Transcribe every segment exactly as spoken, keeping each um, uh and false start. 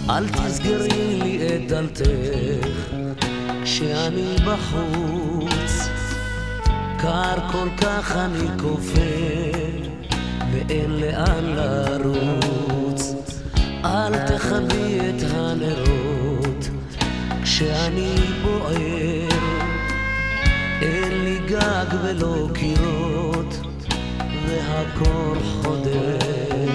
אל תסגרי לי את דלתך כשאני בחוץ, קר כל כך אני כופר ואין לאן לרוץ. אל תכבי את הנרות כשאני בוער, אין לי גג ולא קירות והקור חודר.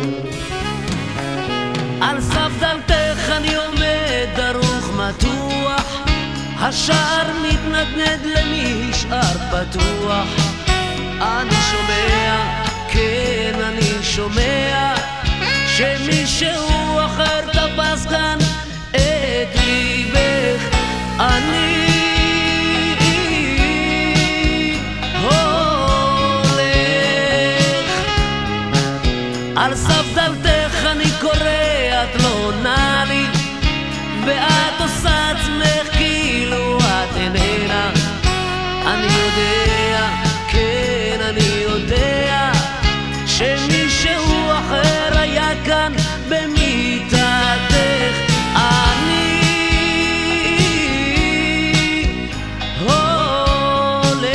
על סף דלתך אני עומד דרוך מתוח, השער מתנדנד למי נשאר פתוח. אני שומע, כן אני שומע, שמישהו אחר תפס כאן את ליבך. אני הולך על סף דלתך אני קורא, את לא עונה לי ואת עושה עצמך כאילו את איננה. אני יודע, כן אני יודע, שמישהו אחר היה כאן במיטתך. אני הולך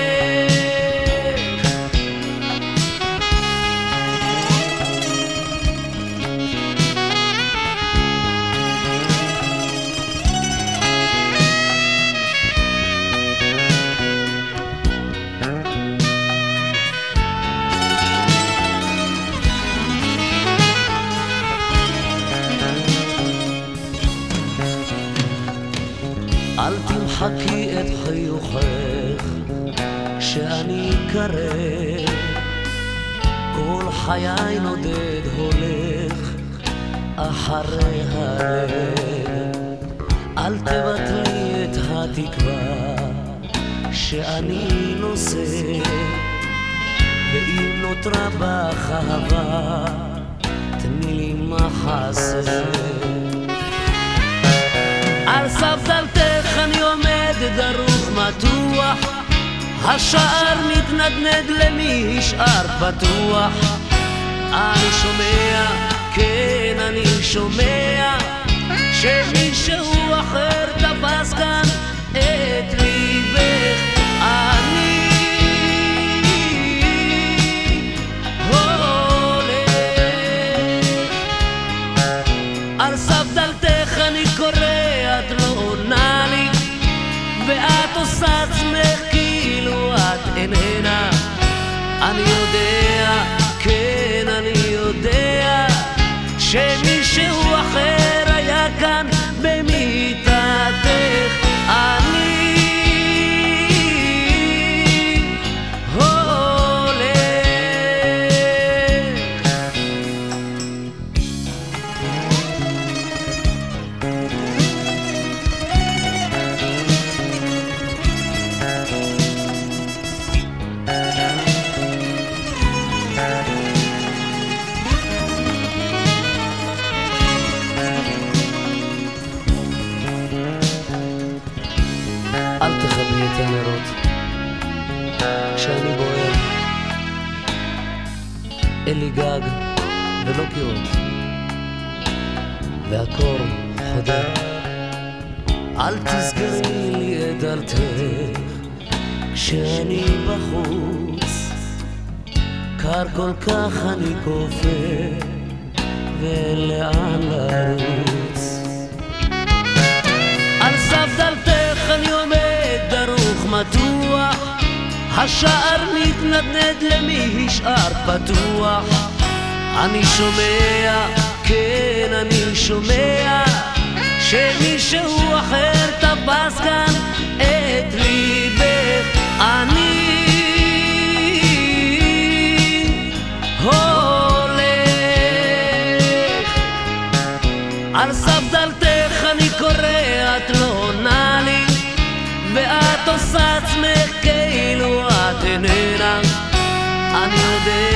אל תמחקי את חיוכך כשאני קרב, כל חיי נודד הולך אחרי הלב. אל תבטלי את התקווה שאני נושא, ואם נותרה בך אהבה תני לי מחסה. על סף דלתך אני עומד דרוך מתוח, השער מתנדנד למי נשאר פתוח. אני שומע, כן אני שומע, שמישהו אחר תפס כאן את ליבך. אני הולך על סף דלתך אני קורא, את לא עונה לי ואת עושה עצמך כאילו את איננה. אני יודע, כן אני יודע, שמישהו אחר היה כאן במיטתך. אני הולך אל תכבי את הנרות כשאני בוער, אין לי גג ולא קירות והקור חודר. אל תסגרי לי את דלתך כשאני בחוץ, קר כל כך אני כופר ואין לאן לרוץ. על סף דלתך אני עומד דרוך מתוח, השער מתנדנד למי נשאר פתוח. אני שומע, כן אני שומע, שמישהו אחר תפס כאן את ליבך. אני הולך על סף דלתך אני קורא, את לא עונה לי ואת עושה עצמך כאילו את איננה. אני יודע